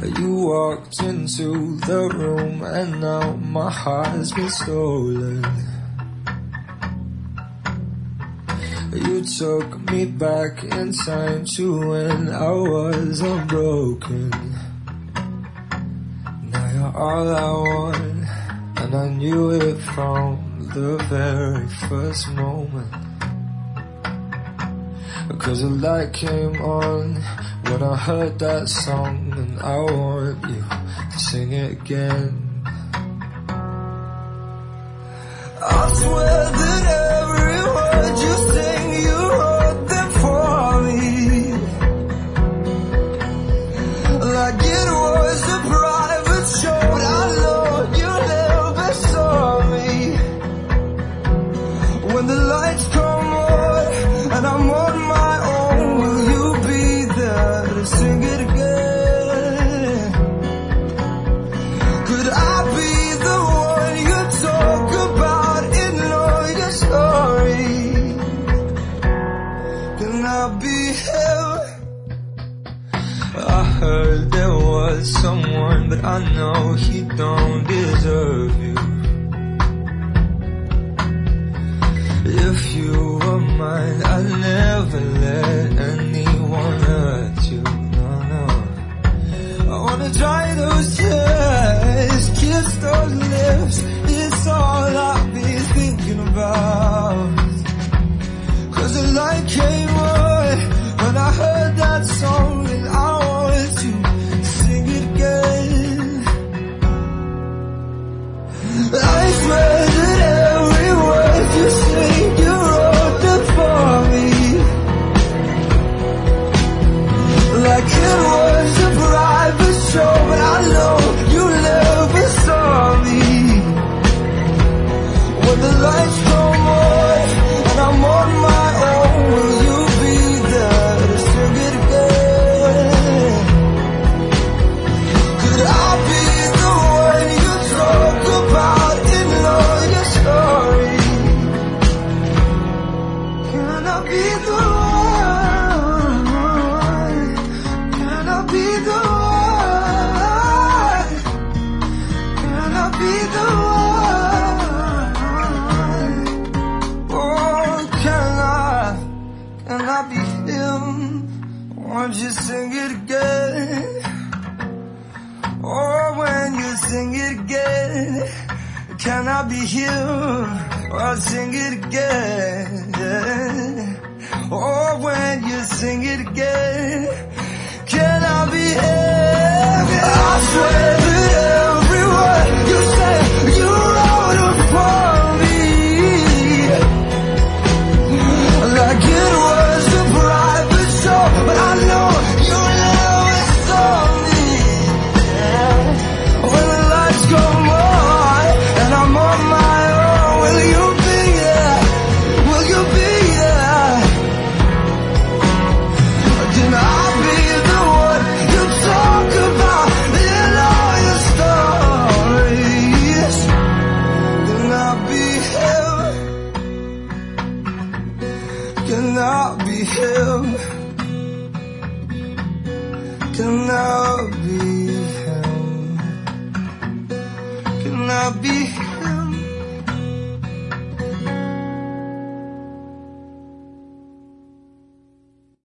You walked into the room and now my heart's been stolen. You took me back in time to when I was unbroken. Now you're all I want, and I knew it from the very first moment. Cause the light came on when I heard that song, and I want you to sing it again. I swear that every word you sing, you wrote them for me, like it was a private show. I know you never saw me. When the lights come on and I'm on my own, will you be there to sing it again? Could I be the one you talk about in all your stories? Can I be him? I heard there was someone, but I know he don't deserve you. If you were mine, I'd never let anyone hurt you, no, no. I wanna dry those tears, kiss those lips, it's all I've been thinking about. Cause the light came on when I heard that song, and I wanted to sing it again. I swear that every word you sing, you wrote them for me, like it was a private show. But I know you never saw me. When the lights come on and I'm on my own, will you be there to sing it again? Could I be the one you talk about in all your stories? Can I be the one? Can I be the one? Can I be the one? Oh, can I be him? Won't you sing it again? Oh, when you sing it again, can I be him? Oh, sing it again. Oh, when you sing it again, can I be him? I swear that every word you say, you wrote it for me, like it was a private show. But I know you never saw me. When the lights come on and I'm on my own, will you be there? Will you be there? Can I be the one you talk about in all your stories? Can I be him? Can I be him? Can I be him? Can I be him?